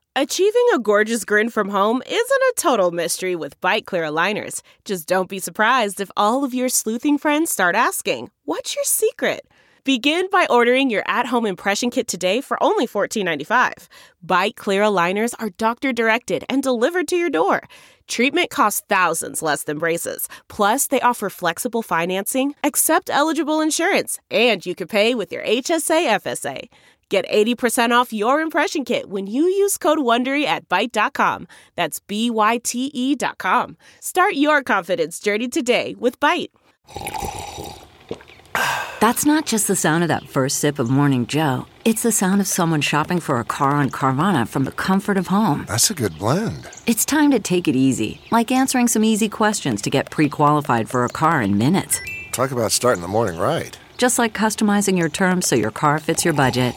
Achieving a gorgeous grin from home isn't a total mystery with Byte Clear aligners. Just don't be surprised if all of your sleuthing friends start asking, "What's your secret?" Begin by ordering your at-home impression kit today for only $14.95. Byte Clear aligners are doctor-directed and delivered to your door. Treatment costs thousands less than braces. Plus, they offer flexible financing, accept eligible insurance, and you can pay with your HSA FSA. Get 80% off your impression kit when you use code WONDERY at Byte.com. That's BYTE.com. Start your confidence journey today with Byte. That's not just the sound of that first sip of Morning Joe. It's the sound of someone shopping for a car on Carvana from the comfort of home. That's a good blend. It's time to take it easy, like answering some easy questions to get pre-qualified for a car in minutes. Talk about starting the morning right. Just like customizing your terms so your car fits your budget.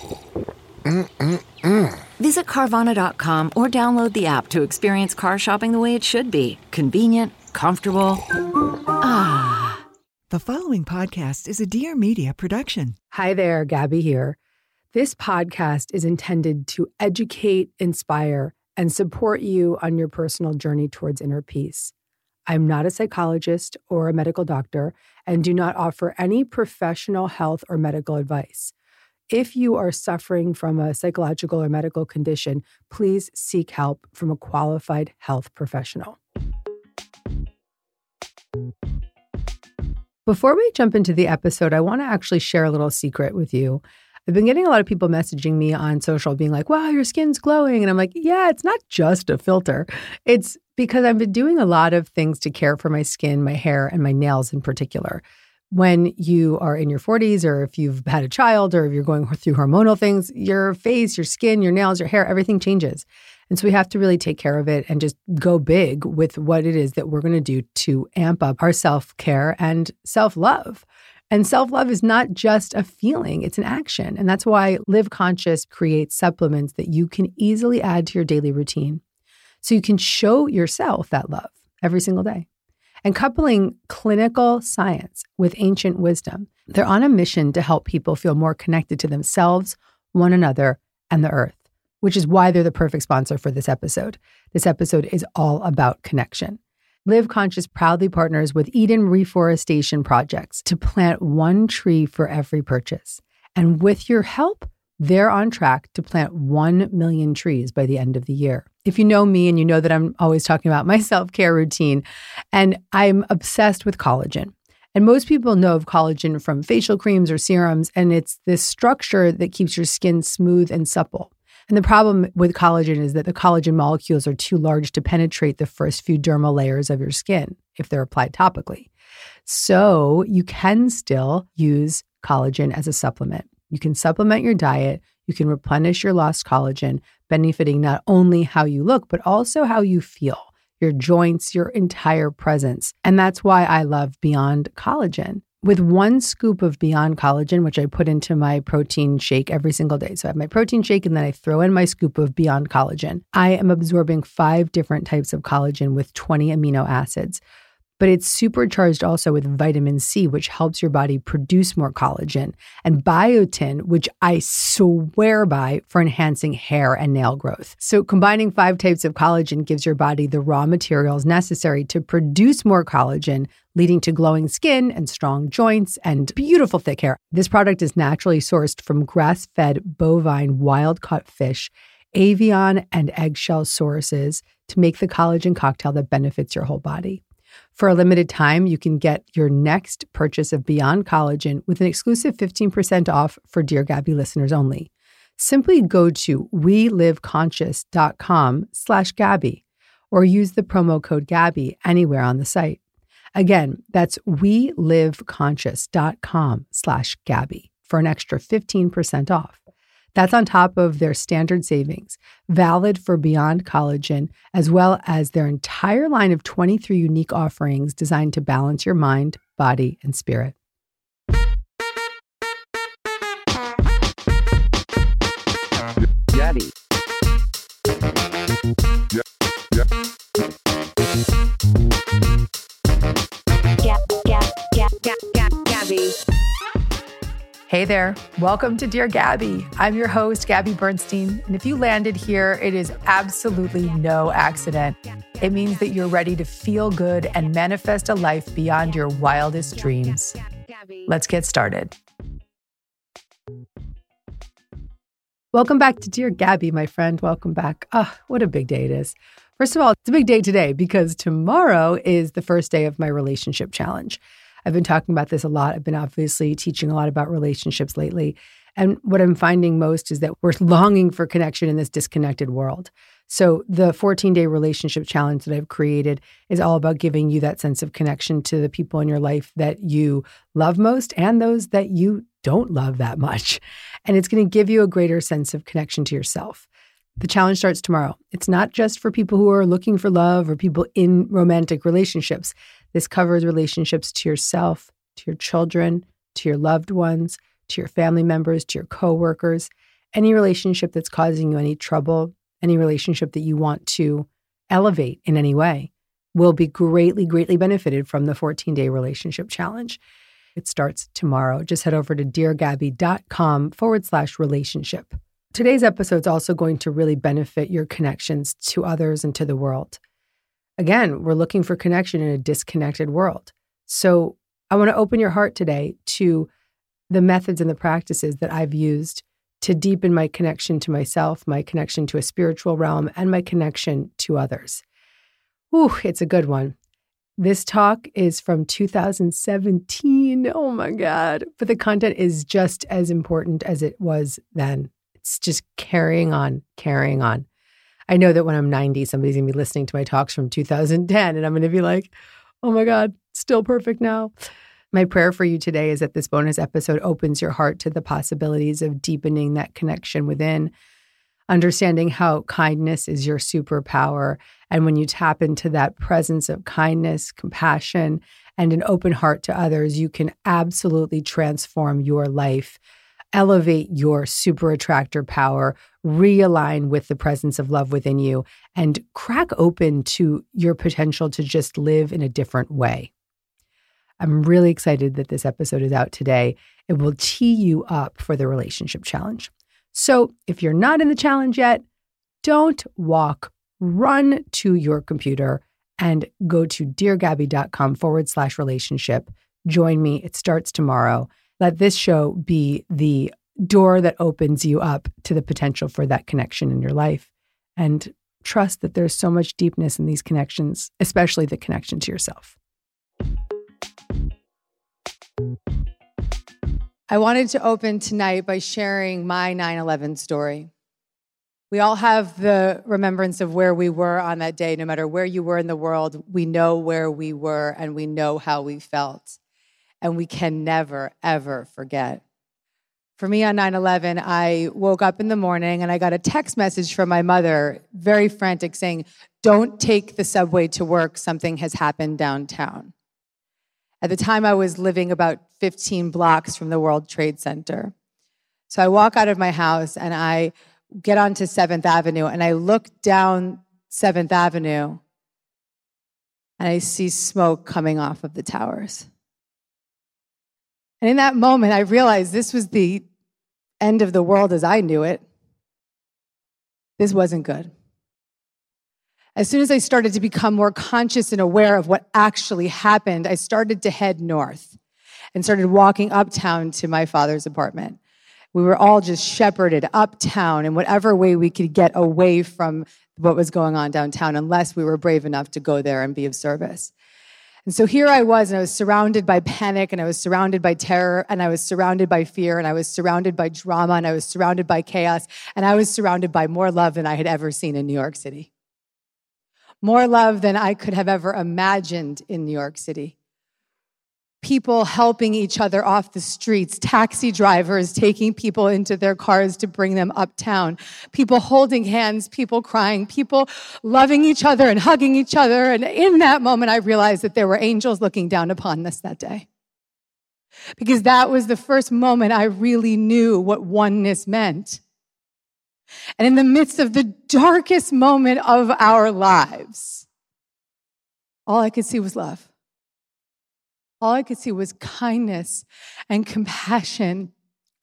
Visit Carvana.com or download the app to experience car shopping the way it should be. Convenient, comfortable. Ah. The following podcast is a Dear Media production. Hi there, Gabby here. This podcast is intended to educate, inspire, and support you on your personal journey towards inner peace. I'm not a psychologist or a medical doctor and do not offer any professional health or medical advice. If you are suffering from a psychological or medical condition, please seek help from a qualified health professional. Before we jump into the episode, I want to actually share a little secret with you. I've been getting a lot of people messaging me on social being like, wow, your skin's glowing. And I'm like, yeah, it's not just a filter. It's because I've been doing a lot of things to care for my skin, my hair, and my nails in particular. When you are in your 40s, or if you've had a child, or if you're going through hormonal things, your face, your skin, your nails, your hair, everything changes. And so we have to really take care of it and just go big with what it is that we're going to do to amp up our self-care and self-love. And self-love is not just a feeling, it's an action. And that's why Live Conscious creates supplements that you can easily add to your daily routine. So you can show yourself that love every single day. And coupling clinical science with ancient wisdom, they're on a mission to help people feel more connected to themselves, one another, and the earth, which is why they're the perfect sponsor for this episode. This episode is all about connection. Live Conscious proudly partners with Eden Reforestation Projects to plant one tree for every purchase. And with your help, they're on track to plant 1 million trees by the end of the year. If you know me and you know that I'm always talking about my self-care routine, and I'm obsessed with collagen. And most people know of collagen from facial creams or serums, and it's this structure that keeps your skin smooth and supple. And the problem with collagen is that the collagen molecules are too large to penetrate the first few dermal layers of your skin if they're applied topically. So you can still use collagen as a supplement. You can supplement your diet. You can replenish your lost collagen, benefiting not only how you look, but also how you feel, your joints, your entire presence. And that's why I love Beyond Collagen. With 1 scoop of Beyond Collagen, which I put into my protein shake every single day. So I have my protein shake and then I throw in my scoop of Beyond Collagen. I am absorbing 5 different types of collagen with 20 amino acids. But it's supercharged also with vitamin C, which helps your body produce more collagen, and biotin, which I swear by for enhancing hair and nail growth. So combining 5 types of collagen gives your body the raw materials necessary to produce more collagen, leading to glowing skin and strong joints and beautiful thick hair. This product is naturally sourced from grass-fed bovine wild-caught fish, avian and eggshell sources to make the collagen cocktail that benefits your whole body. For a limited time, you can get your next purchase of Beyond Collagen with an exclusive 15% off for Dear Gabby listeners only. Simply go to weliveconscious.com/Gabby or use the promo code Gabby anywhere on the site. Again, that's weliveconscious.com/Gabby for an extra 15% off. That's on top of their standard savings, valid for Beyond Collagen, as well as their entire line of 23 unique offerings designed to balance your mind, body, and spirit. Gabby. Gabby. Hey there, welcome to Dear Gabby. I'm your host, Gabby Bernstein, and if you landed here, it is absolutely no accident. It means that you're ready to feel good and manifest a life beyond your wildest dreams. Let's get started. Welcome back to Dear Gabby, my friend. Welcome back. What a big day it is. First of all, it's a big day today because tomorrow is the first day of my relationship challenge. I've been talking about this a lot. I've been obviously teaching a lot about relationships lately. And what I'm finding most is that we're longing for connection in this disconnected world. So the 14-day relationship challenge that I've created is all about giving you that sense of connection to the people in your life that you love most and those that you don't love that much. And it's going to give you a greater sense of connection to yourself. The challenge starts tomorrow. It's not just for people who are looking for love or people in romantic relationships. This covers relationships to yourself, to your children, to your loved ones, to your family members, to your coworkers, any relationship that's causing you any trouble, any relationship that you want to elevate in any way will be greatly, greatly benefited from the 14-day relationship challenge. It starts tomorrow. Just head over to deargabby.com/relationship. Today's episode is also going to really benefit your connections to others and to the world. Again, we're looking for connection in a disconnected world. So I want to open your heart today to the methods and the practices that I've used to deepen my connection to myself, my connection to a spiritual realm, and my connection to others. Ooh, it's a good one. This talk is from 2017. Oh my God. But the content is just as important as it was then. It's just carrying on. I know that when I'm 90, somebody's going to be listening to my talks from 2010, and I'm going to be like, oh my God, still perfect now. My prayer for you today is that this bonus episode opens your heart to the possibilities of deepening that connection within, understanding how kindness is your superpower. And when you tap into that presence of kindness, compassion, and an open heart to others, you can absolutely transform your life, elevate your super attractor power, realign with the presence of love within you, and crack open to your potential to just live in a different way. I'm really excited that this episode is out today. It will tee you up for the relationship challenge. So if you're not in the challenge yet, don't walk, run to your computer and go to deargabby.com/relationship. Join me. It starts tomorrow. Let this show be the door that opens you up to the potential for that connection in your life. And trust that there's so much deepness in these connections, especially the connection to yourself. I wanted to open tonight by sharing my 9/11 story. We all have the remembrance of where we were on that day. No matter where you were in the world, we know where we were and we know how we felt. And we can never, ever forget. For me on 9/11, I woke up in the morning and I got a text message from my mother, very frantic, saying, "Don't take the subway to work. Something has happened downtown." At the time, I was living about 15 blocks from the World Trade Center. So I walk out of my house and I get onto 7th Avenue and I look down 7th Avenue and I see smoke coming off of the towers. And in that moment, I realized this was the end of the world as I knew it. This wasn't good. As soon as I started to become more conscious and aware of what actually happened, I started to head north and started walking uptown to my father's apartment. We were all just shepherded uptown in whatever way we could get away from what was going on downtown, unless we were brave enough to go there and be of service. And so here I was, and I was surrounded by panic, and I was surrounded by terror, and I was surrounded by fear, and I was surrounded by drama, and I was surrounded by chaos, and I was surrounded by more love than I had ever seen in New York City. More love than I could have ever imagined in New York City. People helping each other off the streets, taxi drivers taking people into their cars to bring them uptown, people holding hands, people crying, people loving each other and hugging each other. And in that moment, I realized that there were angels looking down upon us that day. Because that was the first moment I really knew what oneness meant. And in the midst of the darkest moment of our lives, all I could see was love. All I could see was kindness and compassion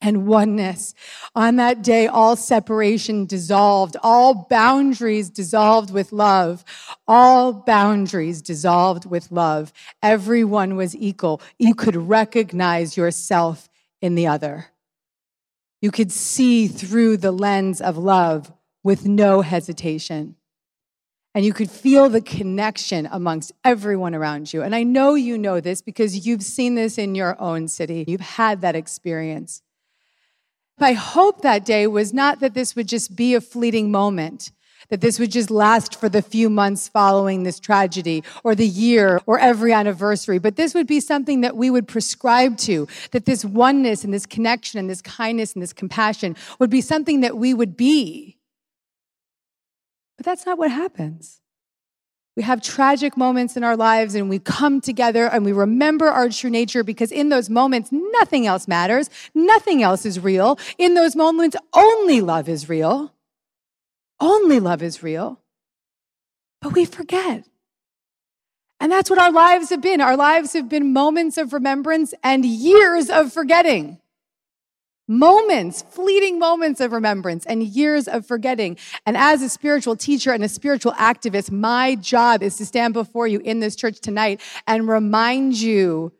and oneness. On that day, all separation dissolved, all boundaries dissolved with love, all boundaries dissolved with love. Everyone was equal. You could recognize yourself in the other. You could see through the lens of love with no hesitation. And you could feel the connection amongst everyone around you. And I know you know this because you've seen this in your own city. You've had that experience. My hope that day was not that this would just be a fleeting moment, that this would just last for the few months following this tragedy or the year or every anniversary, but this would be something that we would prescribe to, that this oneness and this connection and this kindness and this compassion would be something that we would be. But that's not what happens. We have tragic moments in our lives and we come together and we remember our true nature because in those moments, nothing else matters. Nothing else is real. In those moments, only love is real. Only love is real. But we forget. And that's what our lives have been. Our lives have been moments of remembrance and years of forgetting. Moments, fleeting moments of remembrance and years of forgetting. And as a spiritual teacher and a spiritual activist, my job is to stand before you in this church tonight and remind you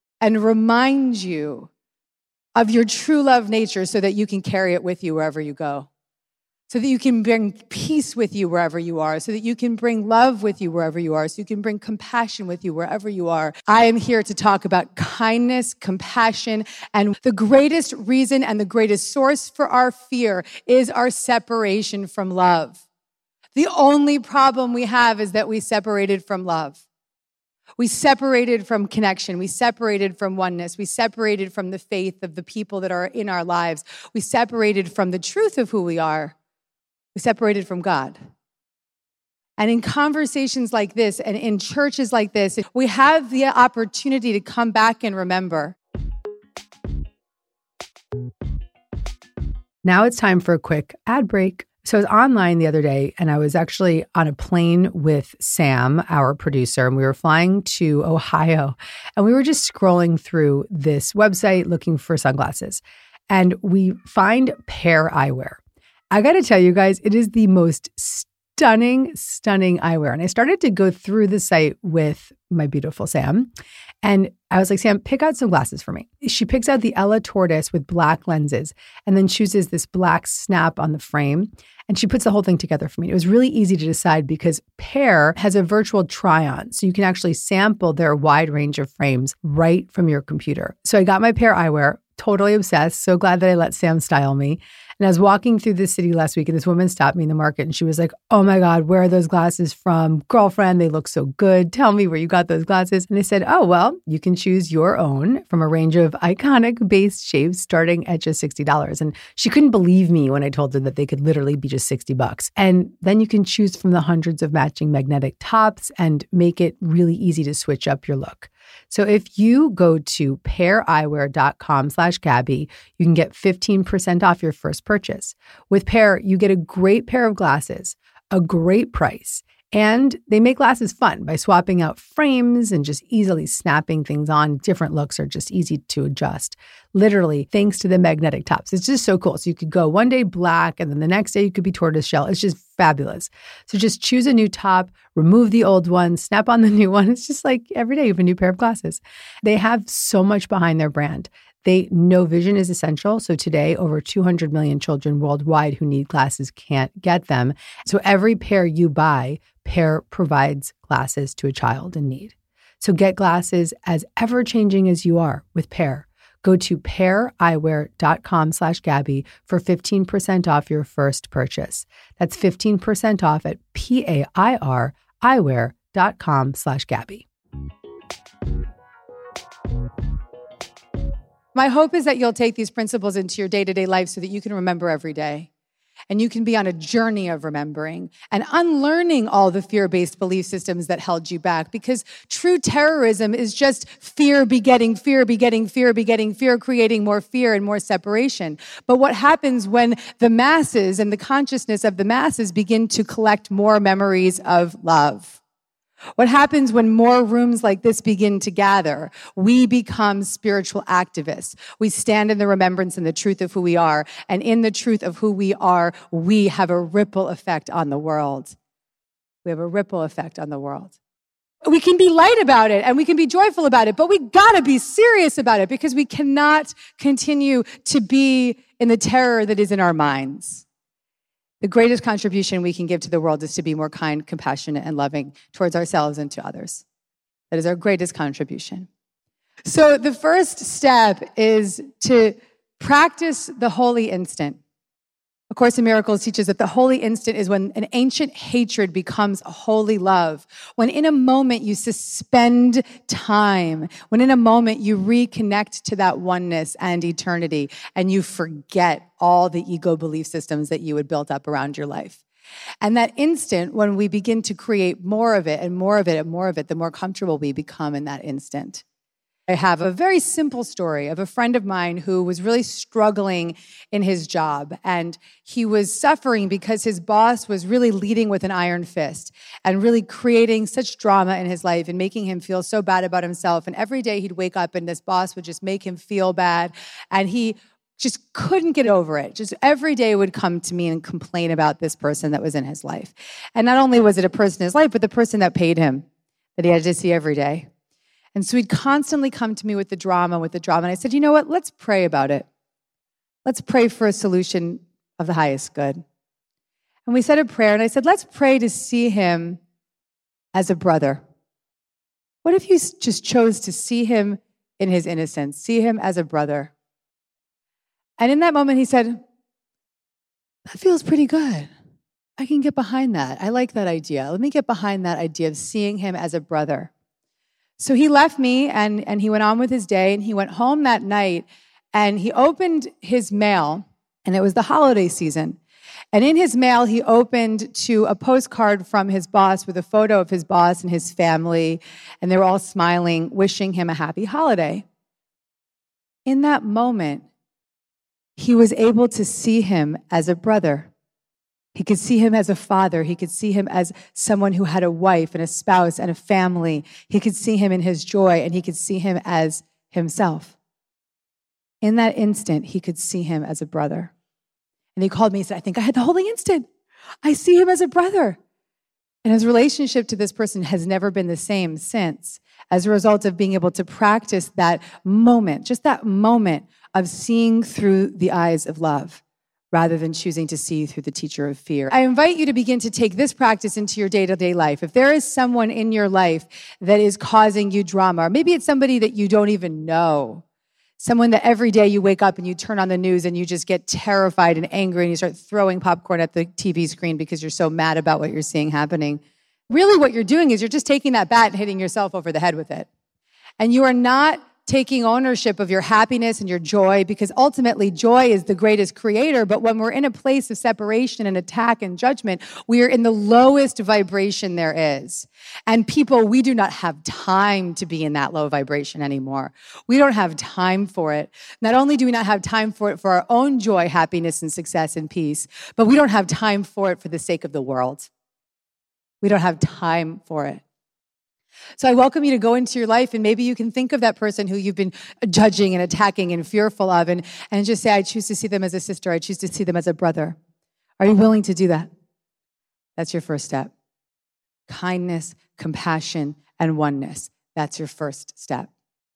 of your true love nature so that you can carry it with you wherever you go. So that you can bring peace with you wherever you are, so that you can bring love with you wherever you are, so you can bring compassion with you wherever you are. I am here to talk about kindness, compassion, and the greatest reason and the greatest source for our fear is our separation from love. The only problem we have is that we separated from love. We separated from connection. We separated from oneness. We separated from the faith of the people that are in our lives. We separated from the truth of who we are. We separated from God. And in conversations like this and in churches like this, we have the opportunity to come back and remember. Now it's time for a quick ad break. So I was online the other day and I was actually on a plane with Sam, our producer, and we were flying to Ohio. And we were just scrolling through this website looking for sunglasses. And we find Pair Eyewear. I got to tell you guys, it is the most stunning eyewear. And I started to go through the site with my beautiful Sam. And I was like, Sam, pick out some glasses for me. She picks out the Ella Tortoise with black lenses and then chooses this black snap on the frame. And she puts the whole thing together for me. It was really easy to decide because Pair has a virtual try-on. So you can actually sample their wide range of frames right from your computer. So I got my Pair Eyewear, totally obsessed. So glad that I let Sam style me. And I was walking through the city last week and this woman stopped me in the market and she was like, oh my God, where are those glasses from? Girlfriend, they look so good. Tell me where you got those glasses. And I said, oh, well, you can choose your own from a range of iconic base shapes starting at just $60. And she couldn't believe me when I told her that they could literally be just $60. And then you can choose from the hundreds of matching magnetic tops and make it really easy to switch up your look. So if you go to paireyewear.com/Gabby, you can get 15% off your first purchase. With Pair, you get a great pair of glasses, a great price, and they make glasses fun by swapping out frames and just easily snapping things on. Different looks are just easy to adjust. Literally, thanks to the magnetic tops. It's just so cool. So you could go one day black and then the next day you could be tortoiseshell. It's just fabulous. So just choose a new top, remove the old one, snap on the new one. It's just like every day you have a new pair of glasses. They have so much behind their brand. They know vision is essential. So today, over 200 million children worldwide who need glasses can't get them. So every pair you buy, Pair provides glasses to a child in need. So get glasses as ever-changing as you are with Pair. Go to paireyewear.com/Gabby for 15% off your first purchase. That's 15% off at paireyewear.com/Gabby. My hope is that you'll take these principles into your day-to-day life so that you can remember every day. And you can be on a journey of remembering and unlearning all the fear-based belief systems that held you back. Because true terrorism is just fear begetting fear, begetting fear, begetting fear, creating more fear and more separation. But what happens when the masses and the consciousness of the masses begin to collect more memories of love? What happens when more rooms like this begin to gather? We become spiritual activists. We stand in the remembrance and the truth of who we are. And in the truth of who we are, we have a ripple effect on the world. We have a ripple effect on the world. We can be light about it and we can be joyful about it, but we gotta be serious about it because we cannot continue to be in the terror that is in our minds. The greatest contribution we can give to the world is to be more kind, compassionate, and loving towards ourselves and to others. That is our greatest contribution. So the first step is to practice the holy instant. A Course in Miracles teaches that the holy instant is when an ancient hatred becomes a holy love. When in a moment you suspend time. When in a moment you reconnect to that oneness and eternity and you forget all the ego belief systems that you had built up around your life. And that instant, when we begin to create more of it and more of it and more of it, the more comfortable we become in that instant. I have a very simple story of a friend of mine who was really struggling in his job, and he was suffering because his boss was really leading with an iron fist and really creating such drama in his life and making him feel so bad about himself. And every day he'd wake up and this boss would just make him feel bad, and he just couldn't get over it. Just every day would come to me and complain about this person that was in his life. And not only was it a person in his life, but the person that paid him, that he had to see every day. And so he'd constantly come to me with the drama. And I said, you know what? Let's pray about it. Let's pray for a solution of the highest good. And we said a prayer, and I said, let's pray to see him as a brother. What if you just chose to see him in his innocence, see him as a brother? And in that moment, he said, that feels pretty good. I can get behind that. I like that idea. Let me get behind that idea of seeing him as a brother. So he left me and he went on with his day, and he went home that night and he opened his mail, and it was the holiday season. And in his mail, he opened to a postcard from his boss with a photo of his boss and his family, and they were all smiling, wishing him a happy holiday. In that moment, he was able to see him as a brother. He could see him as a father. He could see him as someone who had a wife and a spouse and a family. He could see him in his joy, and he could see him as himself. In that instant, he could see him as a brother. And he called me and said, I think I had the holy instant. I see him as a brother. And his relationship to this person has never been the same since, as a result of being able to practice that moment, just that moment of seeing through the eyes of love, rather than choosing to see through the teacher of fear. I invite you to begin to take this practice into your day-to-day life. If there is someone in your life that is causing you drama, or maybe it's somebody that you don't even know, someone that every day you wake up and you turn on the news and you just get terrified and angry and you start throwing popcorn at the TV screen because you're so mad about what you're seeing happening. Really what you're doing is you're just taking that bat and hitting yourself over the head with it. And you are not taking ownership of your happiness and your joy, because ultimately joy is the greatest creator. But when we're in a place of separation and attack and judgment, we are in the lowest vibration there is. And people, we do not have time to be in that low vibration anymore. We don't have time for it. Not only do we not have time for it for our own joy, happiness, and success and peace, but we don't have time for it for the sake of the world. We don't have time for it. So I welcome you to go into your life, and maybe you can think of that person who you've been judging and attacking and fearful of, and just say, I choose to see them as a sister. I choose to see them as a brother. Are you willing to do that? That's your first step. Kindness, compassion, and oneness. That's your first step.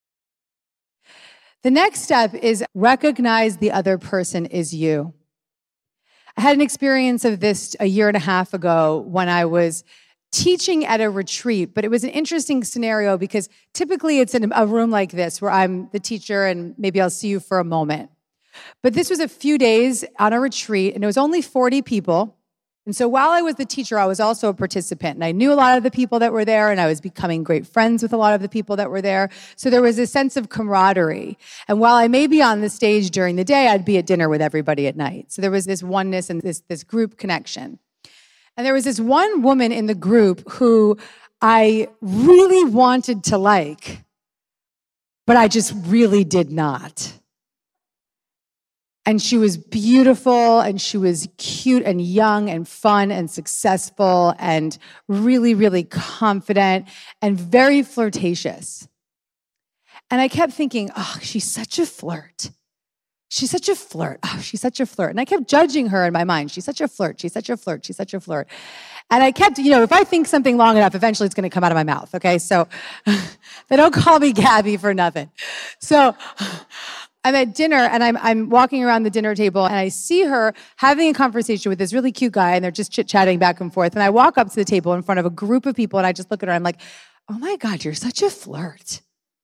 The next step is recognize the other person is you. I had an experience of this a year and a half ago when I was teaching at a retreat, but it was an interesting scenario because typically it's in a room like this where I'm the teacher and maybe I'll see you for a moment. But this was a few days on a retreat, and it was only 40 people. And so while I was the teacher, I was also a participant, and I knew a lot of the people that were there, and I was becoming great friends with a lot of the people that were there. So there was a sense of camaraderie. And while I may be on the stage during the day, I'd be at dinner with everybody at night. So there was this oneness and this group connection. And there was this one woman in the group who I really wanted to like, but I just really did not. And she was beautiful and she was cute and young and fun and successful and really, really confident and very flirtatious. And I kept thinking, oh, she's such a flirt. She's such a flirt. Oh, she's such a flirt. And I kept judging her in my mind. She's such a flirt. She's such a flirt. She's such a flirt. And I kept, if I think something long enough, eventually it's going to come out of my mouth. Okay. So they don't call me Gabby for nothing. So I'm at dinner and I'm walking around the dinner table and I see her having a conversation with this really cute guy and they're just chit-chatting back and forth. And I walk up to the table in front of a group of people and I just look at her. I'm like, oh my God, you're such a flirt.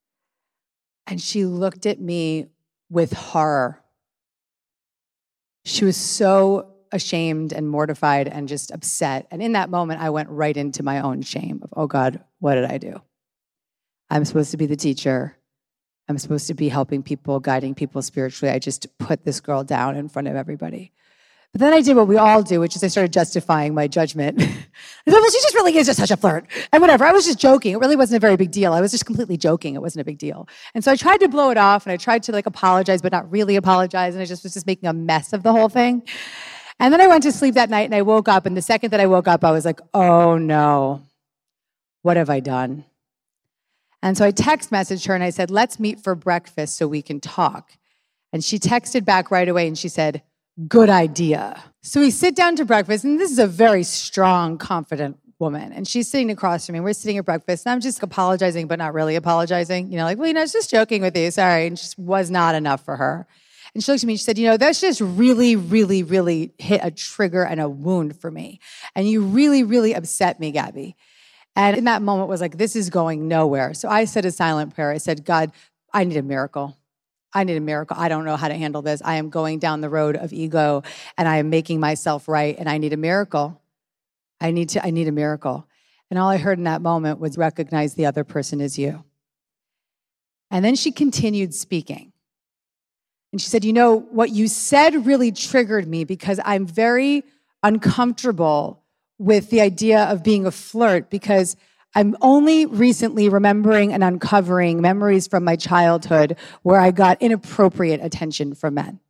And she looked at me with horror. She was so ashamed and mortified and just upset. And in that moment, I went right into my own shame of, oh God, what did I do? I'm supposed to be the teacher. I'm supposed to be helping people, guiding people spiritually. I just put this girl down in front of everybody. But then I did what we all do, which is I started justifying my judgment. I thought, well, she just really is just such a flirt. And whatever, I was just joking. It really wasn't a very big deal. I was just completely joking. It wasn't a big deal. And so I tried to blow it off and I tried to apologize, but not really apologize. And I just was just making a mess of the whole thing. And then I went to sleep that night and I woke up. And the second that I woke up, I was like, oh no, what have I done? And so I text messaged her and I said, let's meet for breakfast so we can talk. And she texted back right away and she said, good idea. So we sit down to breakfast and this is a very strong, confident woman. And she's sitting across from me. We're sitting at breakfast and I'm just apologizing, but not really apologizing. It's just joking with you. Sorry. And it just was not enough for her. And she looked at me and she said, that's just really, really, really hit a trigger and a wound for me. And you really, really upset me, Gabby. And in that moment was like, this is going nowhere. So I said a silent prayer. I said, God, I need a miracle. I need a miracle. I don't know how to handle this. I am going down the road of ego and I am making myself right and I need a miracle. I need a miracle. And all I heard in that moment was recognize the other person as you. And then she continued speaking. And she said, what you said really triggered me because I'm very uncomfortable with the idea of being a flirt because I'm only recently remembering and uncovering memories from my childhood where I got inappropriate attention from men.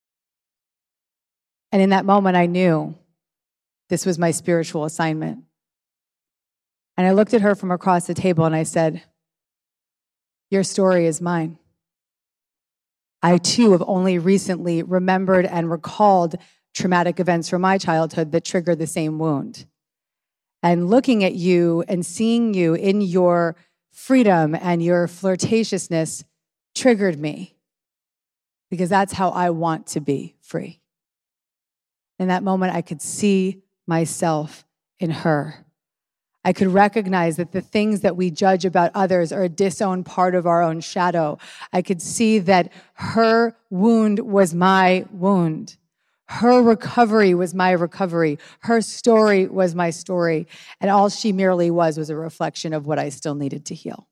And in that moment, I knew this was my spiritual assignment. And I looked at her from across the table and I said, your story is mine. I too have only recently remembered and recalled traumatic events from my childhood that triggered the same wound. And looking at you and seeing you in your freedom and your flirtatiousness triggered me because that's how I want to be free. In that moment, I could see myself in her. I could recognize that the things that we judge about others are a disowned part of our own shadow. I could see that her wound was my wound. Her recovery was my recovery. Her story was my story. And all she merely was a reflection of what I still needed to heal.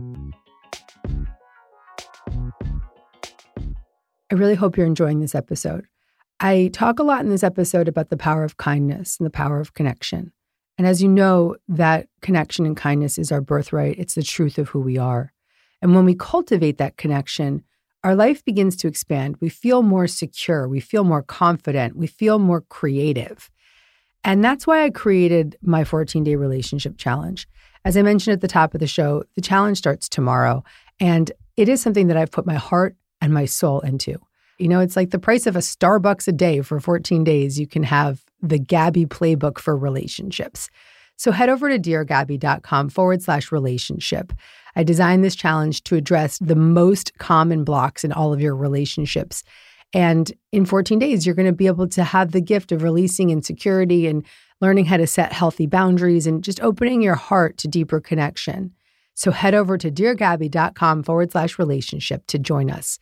I really hope you're enjoying this episode. I talk a lot in this episode about the power of kindness and the power of connection. And as you know, that connection and kindness is our birthright. It's the truth of who we are. And when we cultivate that connection, our life begins to expand. We feel more secure. We feel more confident. We feel more creative. And that's why I created my 14-day relationship challenge. As I mentioned at the top of the show, the challenge starts tomorrow. And it is something that I've put my heart and my soul into. It's like the price of a Starbucks a day for 14 days. You can have the Gabby playbook for relationships. So head over to deargabby.com/relationship. I designed this challenge to address the most common blocks in all of your relationships. And in 14 days, you're going to be able to have the gift of releasing insecurity and learning how to set healthy boundaries and just opening your heart to deeper connection. So head over to deargabby.com/relationship to join us.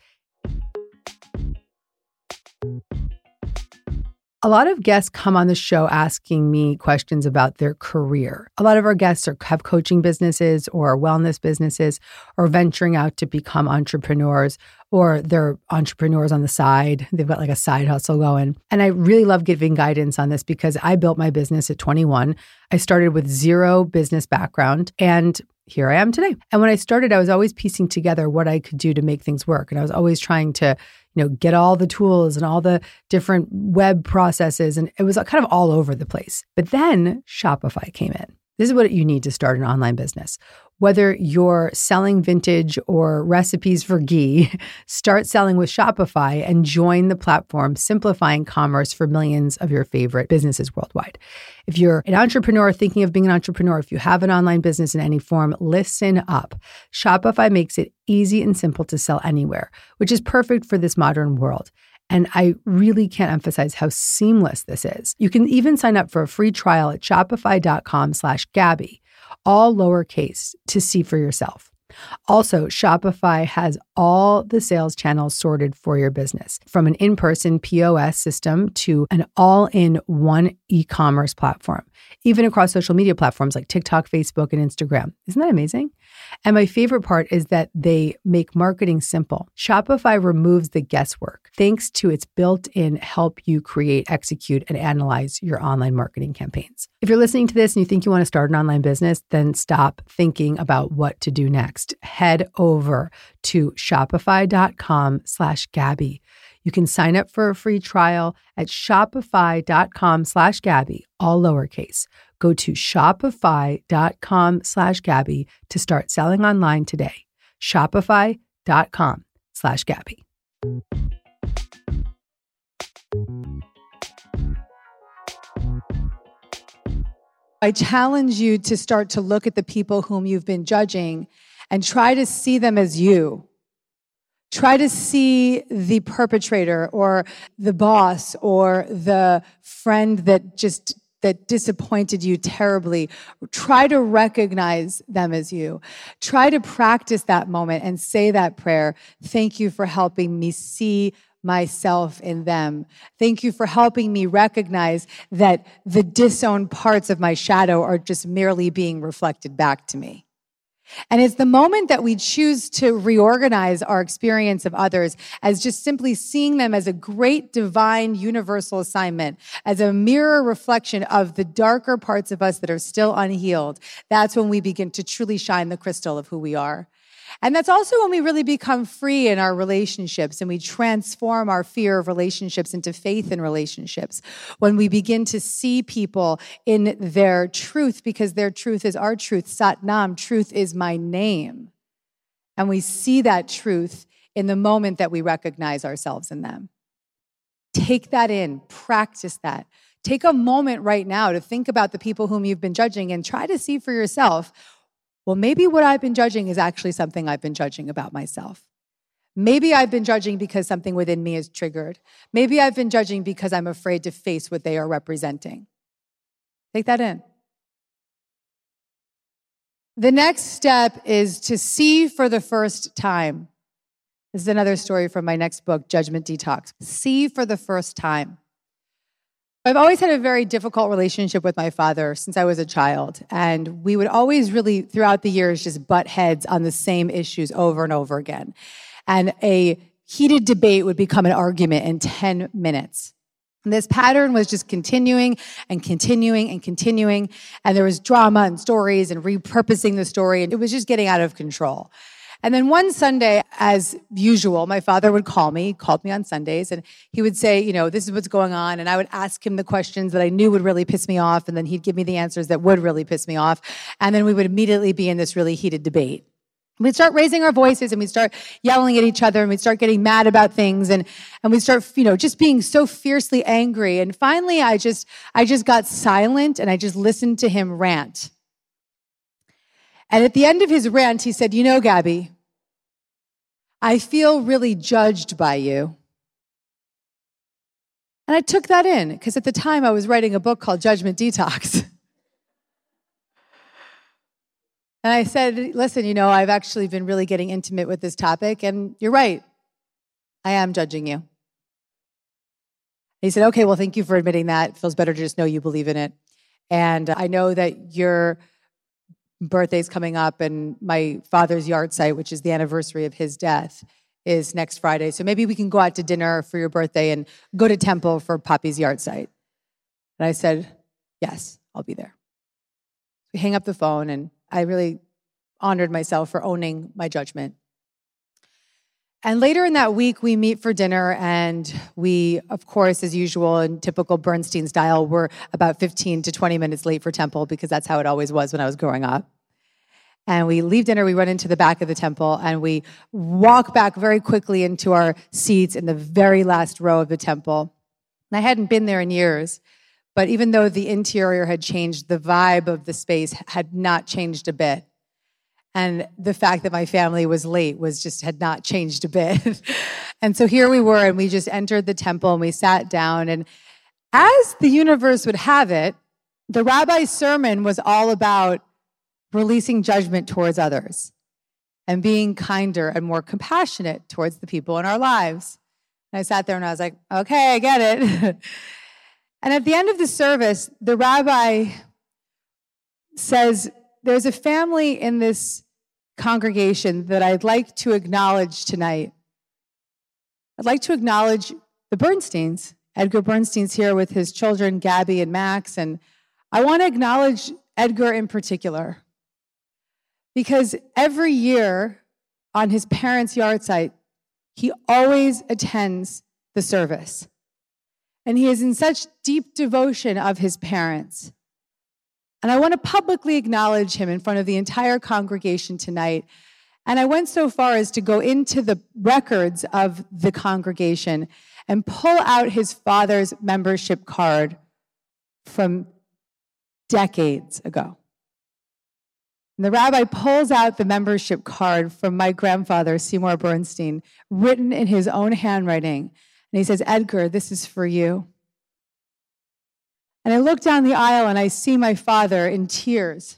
A lot of guests come on the show asking me questions about their career. A lot of our guests have coaching businesses or wellness businesses or venturing out to become entrepreneurs, or they're entrepreneurs on the side. They've got a side hustle going. And I really love giving guidance on this because I built my business at 21. I started with zero business background and here I am today. And when I started, I was always piecing together what I could do to make things work. And I was always trying to, get all the tools and all the different web processes. And it was kind of all over the place. But then Shopify came in. This is what you need to start an online business. Whether you're selling vintage or recipes for ghee, start selling with Shopify and join the platform simplifying commerce for millions of your favorite businesses worldwide. If you're an entrepreneur thinking of being an entrepreneur, if you have an online business in any form, listen up. Shopify makes it easy and simple to sell anywhere, which is perfect for this modern world. And I really can't emphasize how seamless this is. You can even sign up for a free trial at shopify.com/Gabby, all lowercase, to see for yourself. Also, Shopify has all the sales channels sorted for your business, from an in-person POS system to an all-in-one e-commerce platform, even across social media platforms like TikTok, Facebook, and Instagram. Isn't that amazing? And my favorite part is that they make marketing simple. Shopify removes the guesswork thanks to its built-in help you create, execute, and analyze your online marketing campaigns. If you're listening to this and you think you want to start an online business, then stop thinking about what to do next. Head over to shopify.com/Gabby. You can sign up for a free trial at shopify.com/Gabby, all lowercase. Go to shopify.com/Gabby to start selling online today. Shopify.com/Gabby. I challenge you to start to look at the people whom you've been judging and try to see them as you. Try to see the perpetrator or the boss or the friend that disappointed you terribly. Try to recognize them as you. Try to practice that moment and say that prayer. Thank you for helping me see myself in them. Thank you for helping me recognize that the disowned parts of my shadow are just merely being reflected back to me. And it's the moment that we choose to reorganize our experience of others as just simply seeing them as a great divine universal assignment, as a mirror reflection of the darker parts of us that are still unhealed. That's when we begin to truly shine the crystal of who we are. And that's also when we really become free in our relationships and we transform our fear of relationships into faith in relationships. When we begin to see people in their truth, because their truth is our truth. Sat Nam, truth is my name. And we see that truth in the moment that we recognize ourselves in them. Take that in, practice that. Take a moment right now to think about the people whom you've been judging and try to see for yourself, well, maybe what I've been judging is actually something I've been judging about myself. Maybe I've been judging because something within me is triggered. Maybe I've been judging because I'm afraid to face what they are representing. Take that in. The next step is to see for the first time. This is another story from my next book, Judgment Detox. See for the first time. I've always had a very difficult relationship with my father since I was a child. And we would always really, throughout the years, just butt heads on the same issues over and over again. And a heated debate would become an argument in 10 minutes. And this pattern was just continuing and continuing and continuing. And there was drama and stories and repurposing the story. And it was just getting out of control. And then one Sunday, as usual, my father would call me. He called me on Sundays, and he would say, this is what's going on. And I would ask him the questions that I knew would really piss me off, and then he'd give me the answers that would really piss me off. And then we would immediately be in this really heated debate. We'd start raising our voices, and we'd start yelling at each other, and we'd start getting mad about things, and we'd start, just being so fiercely angry. And finally, I just got silent, and I just listened to him rant. And at the end of his rant, he said, Gabby, I feel really judged by you. And I took that in, because at the time I was writing a book called Judgment Detox. And I said, listen, I've actually been really getting intimate with this topic, and you're right. I am judging you. He said, okay, well, thank you for admitting that. It feels better to just know you believe in it. And I know that your birthday's coming up, and my father's yahrzeit, which is the anniversary of his death, is next Friday. So maybe we can go out to dinner for your birthday and go to temple for Poppy's yahrzeit. And I said, yes, I'll be there. We hang up the phone, and I really honored myself for owning my judgment. And later in that week, we meet for dinner, and we, of course, as usual, in typical Bernstein style, were about 15 to 20 minutes late for temple, because that's how it always was when I was growing up. And we leave dinner, we run into the back of the temple, and we walk back very quickly into our seats in the very last row of the temple. And I hadn't been there in years, but even though the interior had changed, the vibe of the space had not changed a bit. And the fact that my family was late had not changed a bit. And so here we were, and we just entered the temple, and we sat down. And as the universe would have it, the rabbi's sermon was all about releasing judgment towards others and being kinder and more compassionate towards the people in our lives. And I sat there and I was like, okay, I get it. And at the end of the service, the rabbi says, there's a family in this congregation that I'd like to acknowledge tonight. I'd like to acknowledge the Bernsteins. Edgar Bernstein's here with his children, Gabby and Max, and I want to acknowledge Edgar in particular, because every year on his parents' yahrzeit, he always attends the service. And he is in such deep devotion of his parents. And I want to publicly acknowledge him in front of the entire congregation tonight. And I went so far as to go into the records of the congregation and pull out his father's membership card from decades ago. And the rabbi pulls out the membership card from my grandfather, Seymour Bernstein, written in his own handwriting. And he says, Edgar, this is for you. And I look down the aisle and I see my father in tears.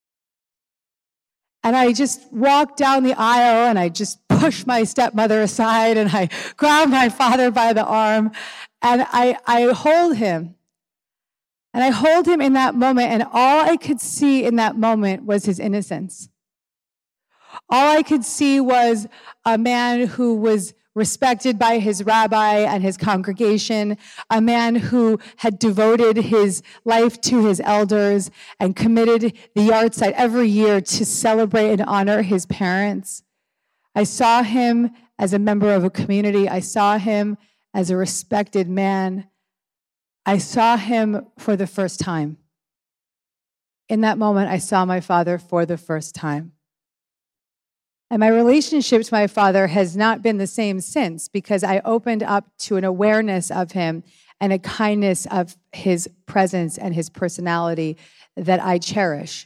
And I just walk down the aisle and I just push my stepmother aside and I grab my father by the arm and I hold him. And I hold him in that moment, and all I could see in that moment was his innocence. All I could see was a man who was respected by his rabbi and his congregation, a man who had devoted his life to his elders and committed the yahrzeit every year to celebrate and honor his parents. I saw him as a member of a community. I saw him as a respected man. I saw him for the first time. In that moment, I saw my father for the first time. And my relationship to my father has not been the same since, because I opened up to an awareness of him and a kindness of his presence and his personality that I cherish.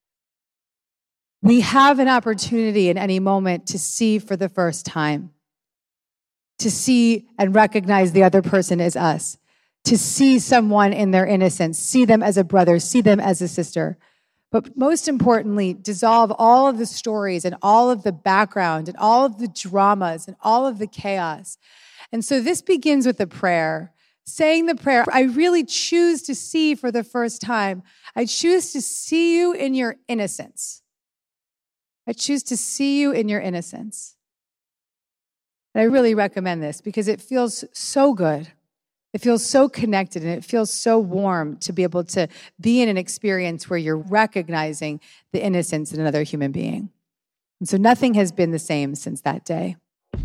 We have an opportunity in any moment to see for the first time, to see and recognize the other person as us, to see someone in their innocence, see them as a brother, see them as a sister. But most importantly, dissolve all of the stories and all of the background and all of the dramas and all of the chaos. And so this begins with a prayer, saying the prayer, I really choose to see for the first time. I choose to see you in your innocence. I choose to see you in your innocence. And I really recommend this because it feels so good. It feels so connected and it feels so warm to be able to be in an experience where you're recognizing the innocence in another human being. And so nothing has been the same since that day.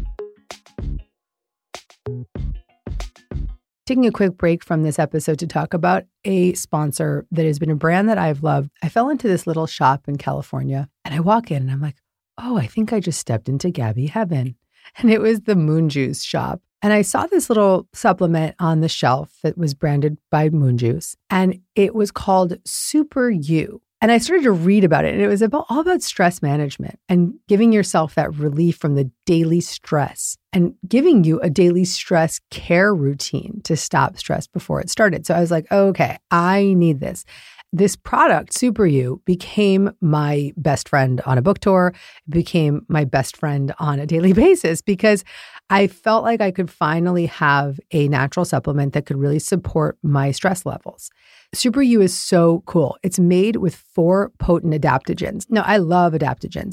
Taking a quick break from this episode to talk about a sponsor that has been a brand that I've loved. I fell into this little shop in California and I walk in and I'm like, oh, I think I just stepped into Gabby heaven. And it was the Moon Juice shop. And I saw this little supplement on the shelf that was branded by Moon Juice, and it was called Super You. And I started to read about it, and it was all about stress management and giving yourself that relief from the daily stress and giving you a daily stress care routine to stop stress before it started. So I was like, oh, okay, I need this. This product, Super You, became my best friend on a book tour. It became my best friend on a daily basis because I felt like I could finally have a natural supplement that could really support my stress levels. Super You is so cool. It's made with 4 potent adaptogens. Now, I love adaptogens.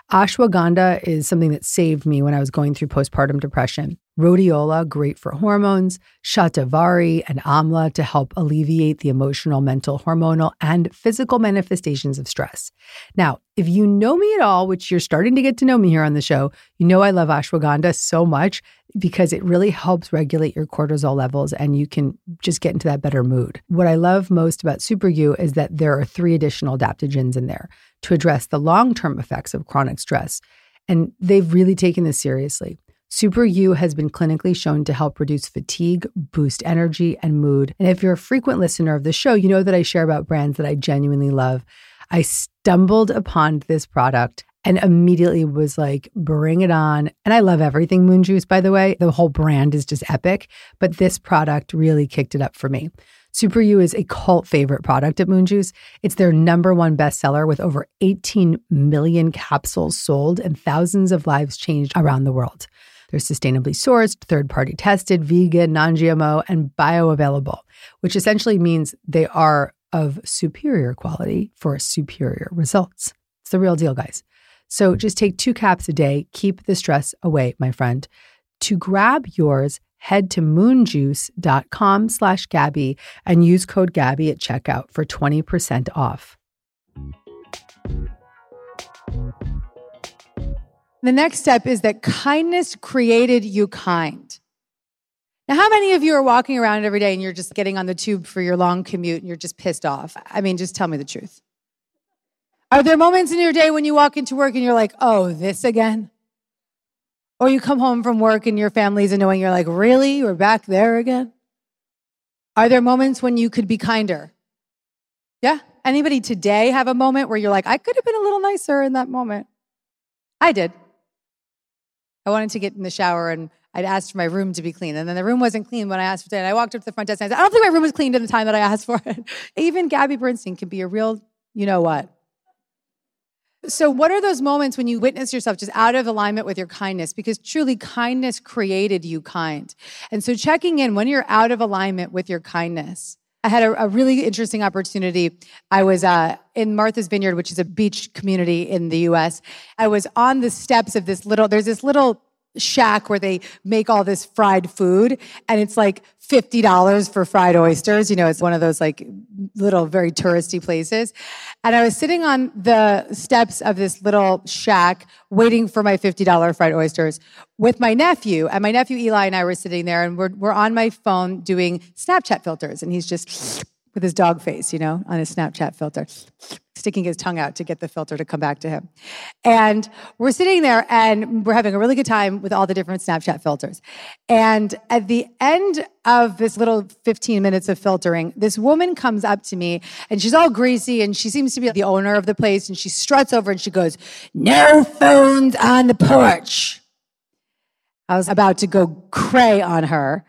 Ashwagandha is something that saved me when I was going through postpartum depression. Rhodiola, great for hormones, Shatavari and Amla to help alleviate the emotional, mental, hormonal, and physical manifestations of stress. Now, if you know me at all, which you're starting to get to know me here on the show, you know I love ashwagandha so much because it really helps regulate your cortisol levels and you can just get into that better mood. What I love most about Super U is that there are 3 additional adaptogens in there to address the long-term effects of chronic stress. And they've really taken this seriously. Super U has been clinically shown to help reduce fatigue, boost energy, and mood. And if you're a frequent listener of the show, you know that I share about brands that I genuinely love. I stumbled upon this product and immediately was like, bring it on. And I love everything Moon Juice, by the way. The whole brand is just epic, but this product really kicked it up for me. Super U is a cult favorite product at Moon Juice. It's their #1 bestseller with over 18 million capsules sold and thousands of lives changed around the world. They're sustainably sourced, third-party tested, vegan, non-GMO, and bioavailable, which essentially means they are of superior quality for superior results. It's the real deal, guys. So just take 2 caps a day. Keep the stress away, my friend. To grab yours, head to moonjuice.com/Gabby and use code Gabby at checkout for 20% off. The next step is that kindness created you kind. Now, how many of you are walking around every day and you're just getting on the tube for your long commute and you're just pissed off? I mean, just tell me the truth. Are there moments in your day when you walk into work and you're like, oh, this again? Or you come home from work and your family's annoying, you're like, really? We're back there again? Are there moments when you could be kinder? Yeah? Anybody today have a moment where you're like, I could have been a little nicer in that moment? I did. I wanted to get in the shower and I'd asked for my room to be clean. And then the room wasn't clean when I asked for it. And I walked up to the front desk and I said, I don't think my room was cleaned at the time that I asked for it. Even Gabby Bernstein can be a real, you know what. So what are those moments when you witness yourself just out of alignment with your kindness? Because truly kindness created you kind. And so checking in when you're out of alignment with your kindness. I had a really interesting opportunity. I was in Martha's Vineyard, which is a beach community in the U.S. I was on the steps of there's this little shack where they make all this fried food, and it's like $50 for fried oysters. You know, it's one of those like little very touristy places. And I was sitting on the steps of this little shack waiting for my $50 fried oysters with my nephew. And my nephew Eli and I were sitting there, and we're on my phone doing Snapchat filters, and he's just with his dog face, you know, on his Snapchat filter, sticking his tongue out to get the filter to come back to him. And we're sitting there and we're having a really good time with all the different Snapchat filters. And at the end of this little 15 minutes of filtering, this woman comes up to me and she's all greasy and she seems to be the owner of the place, and she struts over and she goes, "No phones on the porch." I was about to go cray on her.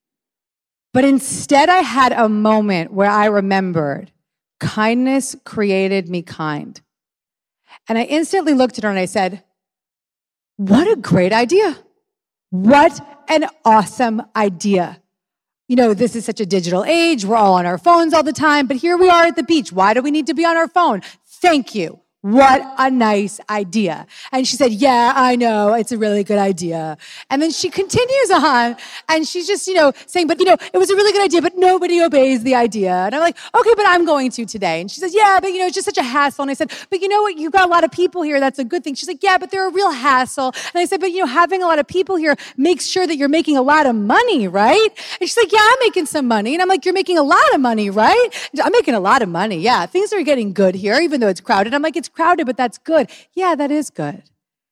But instead, I had a moment where I remembered kindness created me kind. And I instantly looked at her and I said, what a great idea. What an awesome idea. You know, this is such a digital age. We're all on our phones all the time, but here we are at the beach. Why do we need to be on our phone? Thank you. What a nice idea. And she said, yeah, I know. It's a really good idea. And then she continues on and she's just, saying, but, it was a really good idea, but nobody obeys the idea. And I'm like, okay, but I'm going to today. And she says, yeah, but, it's just such a hassle. And I said, but you know what? You've got a lot of people here. That's a good thing. She's like, yeah, but they're a real hassle. And I said, but, having a lot of people here makes sure that you're making a lot of money, right? And she's like, yeah, I'm making some money. And I'm like, you're making a lot of money, right? I'm making a lot of money. Yeah, things are getting good here, even though it's crowded. I'm like, it's crowded, but that's good. Yeah, that is good.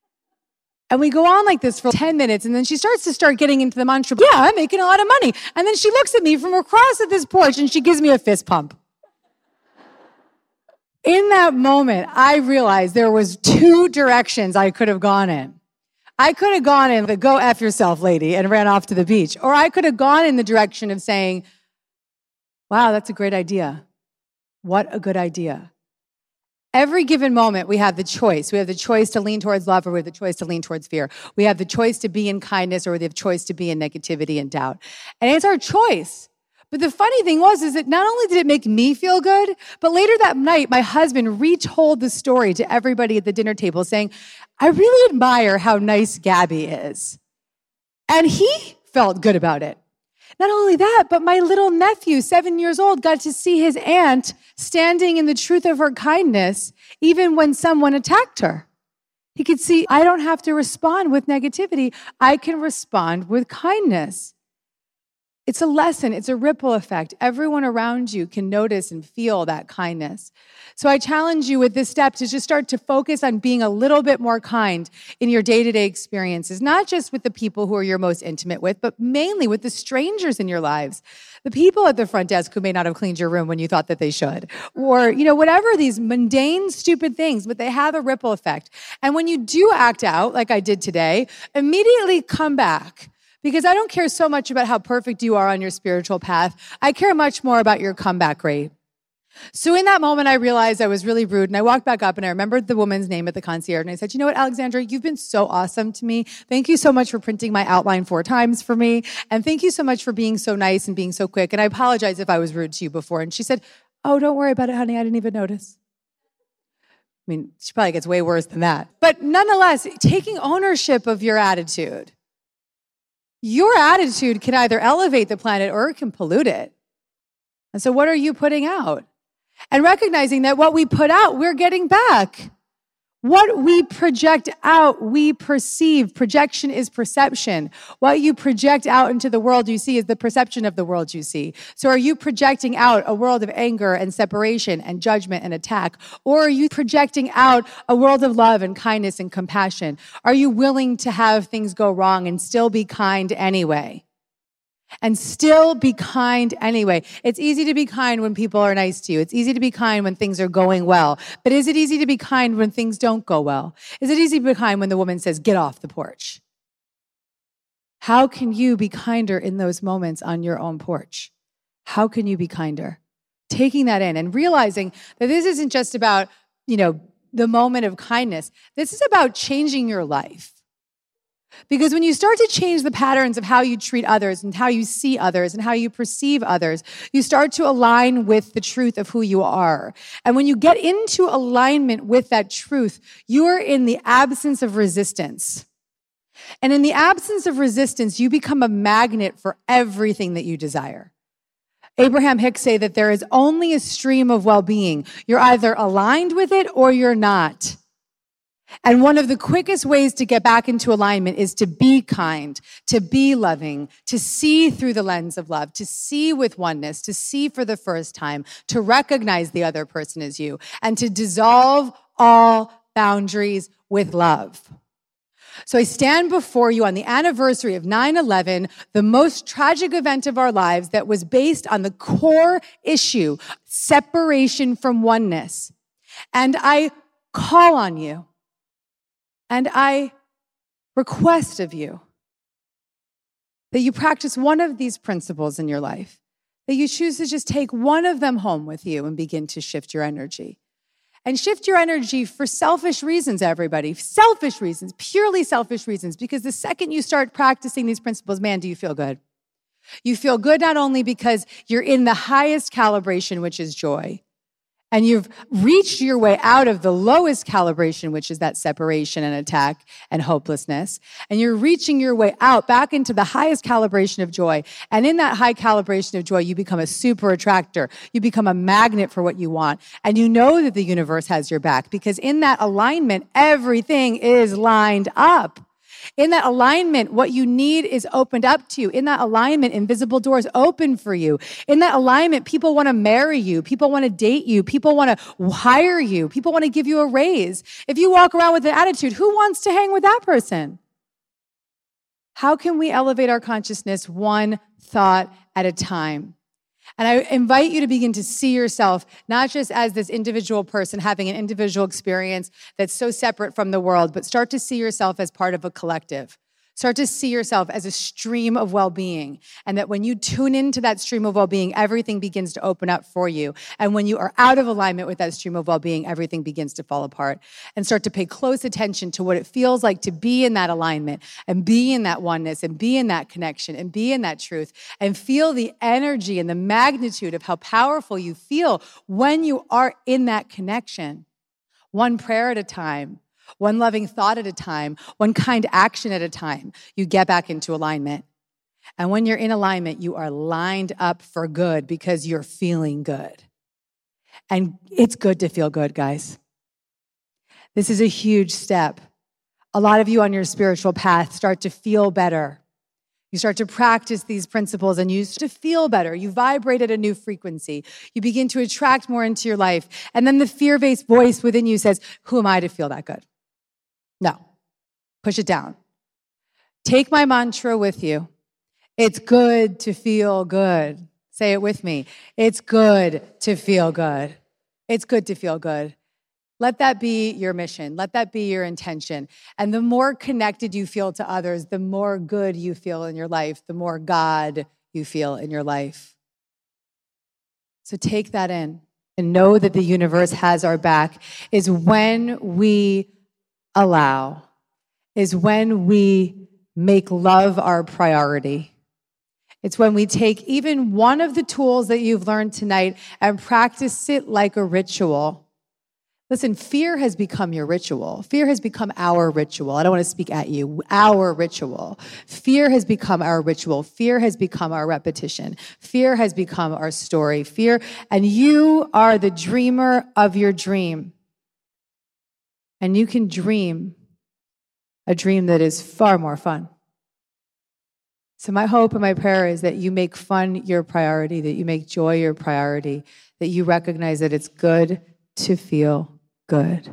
And we go on like this for 10 minutes, and then she starts getting into the mantra, yeah, I'm making a lot of money. And then she looks at me from across at this porch, and she gives me a fist pump. In that moment, I realized there was 2 directions I could have gone in. I could have gone in the go F yourself, lady, and ran off to the beach. Or I could have gone in the direction of saying, wow, that's a great idea. What a good idea. Every given moment, we have the choice. We have the choice to lean towards love, or we have the choice to lean towards fear. We have the choice to be in kindness, or we have the choice to be in negativity and doubt. And it's our choice. But the funny thing is that not only did it make me feel good, but later that night, my husband retold the story to everybody at the dinner table saying, I really admire how nice Gabby is. And he felt good about it. Not only that, but my little nephew, 7 years old, got to see his aunt standing in the truth of her kindness, even when someone attacked her. He could see, I don't have to respond with negativity. I can respond with kindness. It's a lesson. It's a ripple effect. Everyone around you can notice and feel that kindness. So I challenge you with this step to just start to focus on being a little bit more kind in your day-to-day experiences, not just with the people who are you're most intimate with, but mainly with the strangers in your lives, the people at the front desk who may not have cleaned your room when you thought that they should, or, whatever these mundane, stupid things, but they have a ripple effect. And when you do act out, like I did today, immediately come back. Because I don't care so much about how perfect you are on your spiritual path. I care much more about your comeback rate. So in that moment, I realized I was really rude, and I walked back up, and I remembered the woman's name at the concierge, and I said, you know what, Alexandra, you've been so awesome to me. Thank you so much for printing my outline 4 times for me, and thank you so much for being so nice and being so quick, and I apologize if I was rude to you before. And she said, oh, don't worry about it, honey, I didn't even notice. I mean, she probably gets way worse than that. But nonetheless, taking ownership of your attitude. Your attitude can either elevate the planet or it can pollute it. And so what are you putting out? And recognizing that what we put out, we're getting back. What we project out, we perceive. Projection is perception. What you project out into the world you see is the perception of the world you see. So are you projecting out a world of anger and separation and judgment and attack? Or are you projecting out a world of love and kindness and compassion? Are you willing to have things go wrong and still be kind anyway? And still be kind anyway. It's easy to be kind when people are nice to you. It's easy to be kind when things are going well. But is it easy to be kind when things don't go well? Is it easy to be kind when the woman says, get off the porch? How can you be kinder in those moments on your own porch? How can you be kinder? Taking that in and realizing that this isn't just about, the moment of kindness. This is about changing your life. Because when you start to change the patterns of how you treat others and how you see others and how you perceive others, you start to align with the truth of who you are. And when you get into alignment with that truth, you're in the absence of resistance. And in the absence of resistance, you become a magnet for everything that you desire. Abraham Hicks say that there is only a stream of well-being. You're either aligned with it or you're not. And one of the quickest ways to get back into alignment is to be kind, to be loving, to see through the lens of love, to see with oneness, to see for the first time, to recognize the other person as you, and to dissolve all boundaries with love. So I stand before you on the anniversary of 9/11, the most tragic event of our lives that was based on the core issue, separation from oneness. And I call on you. And I request of you that you practice one of these principles in your life, that you choose to just take one of them home with you and begin to shift your energy. And shift your energy for selfish reasons, everybody. Selfish reasons, purely selfish reasons. Because the second you start practicing these principles, man, do you feel good? You feel good not only because you're in the highest calibration, which is joy, and you've reached your way out of the lowest calibration, which is that separation and attack and hopelessness. And you're reaching your way out back into the highest calibration of joy. And in that high calibration of joy, you become a super attractor. You become a magnet for what you want. And you know that the universe has your back because in that alignment, everything is lined up. In that alignment, what you need is opened up to you. In that alignment, invisible doors open for you. In that alignment, people want to marry you. People want to date you. People want to hire you. People want to give you a raise. If you walk around with an attitude, who wants to hang with that person? How can we elevate our consciousness one thought at a time? And I invite you to begin to see yourself not just as this individual person having an individual experience that's so separate from the world, but start to see yourself as part of a collective. Start to see yourself as a stream of well-being, and that when you tune into that stream of well-being, everything begins to open up for you. And when you are out of alignment with that stream of well-being, everything begins to fall apart. And start to pay close attention to what it feels like to be in that alignment and be in that oneness and be in that connection and be in that truth and feel the energy and the magnitude of how powerful you feel when you are in that connection. One prayer at a time. One loving thought at a time, one kind action at a time, you get back into alignment. And when you're in alignment, you are lined up for good because you're feeling good. And it's good to feel good, guys. This is a huge step. A lot of you on your spiritual path start to feel better. You start to practice these principles and you start to feel better. You vibrate at a new frequency. You begin to attract more into your life. And then the fear-based voice within you says, who am I to feel that good? No, push it down. Take my mantra with you. It's good to feel good. Say it with me. It's good to feel good. It's good to feel good. Let that be your mission. Let that be your intention. And the more connected you feel to others, the more good you feel in your life, the more God you feel in your life. So take that in and know that the universe has our back. Is when we allow, is when we make love our priority. It's when we take even one of the tools that you've learned tonight and practice it like a ritual. Listen, fear has become your ritual. Fear has become our ritual. I don't want to speak at you. Our ritual. Fear has become our ritual. Fear has become our repetition. Fear has become our story. Fear, and you are the dreamer of your dream. And you can dream a dream that is far more fun. So my hope and my prayer is that you make fun your priority, that you make joy your priority, that you recognize that it's good to feel good.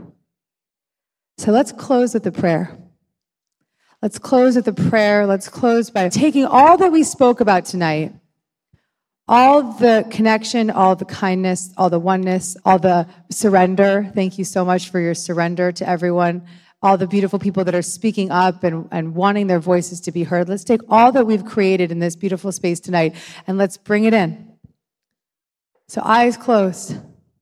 So let's close with a prayer. Let's close with a prayer. Let's close by taking all that we spoke about tonight, all the connection, all the kindness, all the oneness, all the surrender. Thank you so much for your surrender to everyone. All the beautiful people that are speaking up and wanting their voices to be heard. Let's take all that we've created in this beautiful space tonight and let's bring it in. So eyes closed.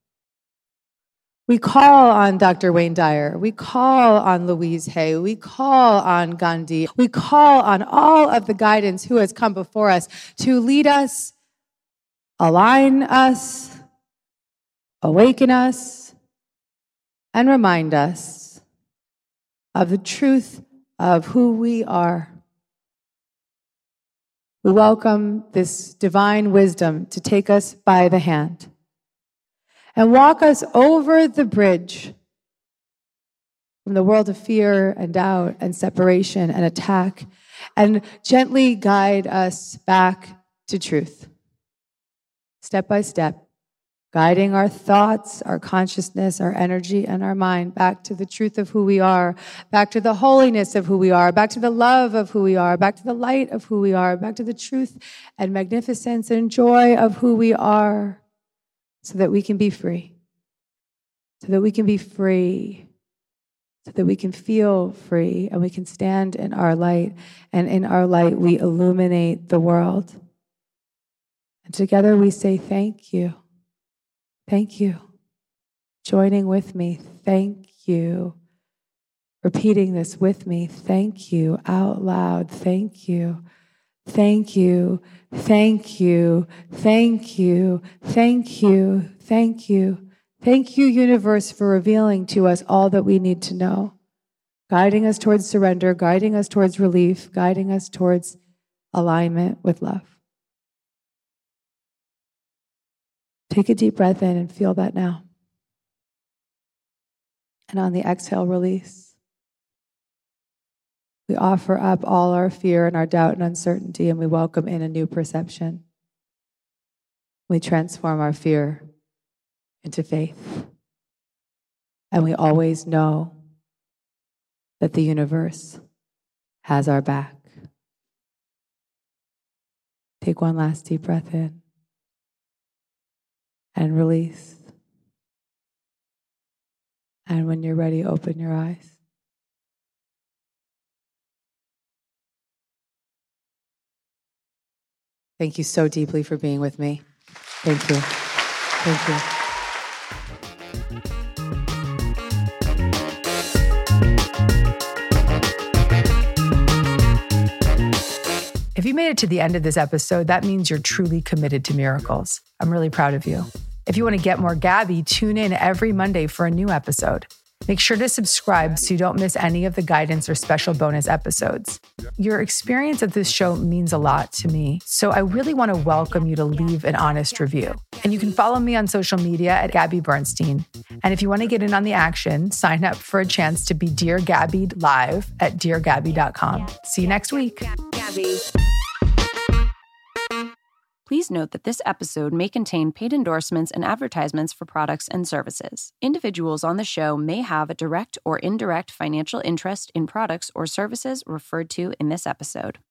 We call on Dr. Wayne Dyer. We call on Louise Hay. We call on Gandhi. We call on all of the guidance who has come before us to lead us, align us, awaken us, and remind us of the truth of who we are. We welcome this divine wisdom to take us by the hand and walk us over the bridge from the world of fear and doubt and separation and attack, and gently guide us back to truth, step by step, guiding our thoughts, our consciousness, our energy, and our mind back to the truth of who we are, back to the holiness of who we are, back to the love of who we are, back to the light of who we are, back to the truth and magnificence and joy of who we are, so that we can be free, so that we can be free, so that we can feel free and we can stand in our light, and in our light we illuminate the world. And together we say thank you. Thank you. Joining with me, thank you. Repeating this with me, thank you, out loud, thank you. Thank you, thank you, thank you, thank you, thank you. Thank you, universe, for revealing to us all that we need to know, guiding us towards surrender, guiding us towards relief, guiding us towards alignment with love. Take a deep breath in and feel that now. And on the exhale, release. We offer up all our fear and our doubt and uncertainty, and we welcome in a new perception. We transform our fear into faith. And we always know that the universe has our back. Take one last deep breath in and release. And when you're ready, open your eyes. Thank you so deeply for being with me. Thank you. Thank you. If you made it to the end of this episode, that means you're truly committed to miracles. I'm really proud of you. If you want to get more Gabby, tune in every Monday for a new episode. Make sure to subscribe so you don't miss any of the guidance or special bonus episodes. Your experience of this show means a lot to me, so I really want to welcome you to leave an honest review. And you can follow me on social media at Gabby Bernstein. And if you want to get in on the action, sign up for a chance to be Dear Gabby'd live at deargabby.com. See you next week. Gabby. Please note that this episode may contain paid endorsements and advertisements for products and services. Individuals on the show may have a direct or indirect financial interest in products or services referred to in this episode.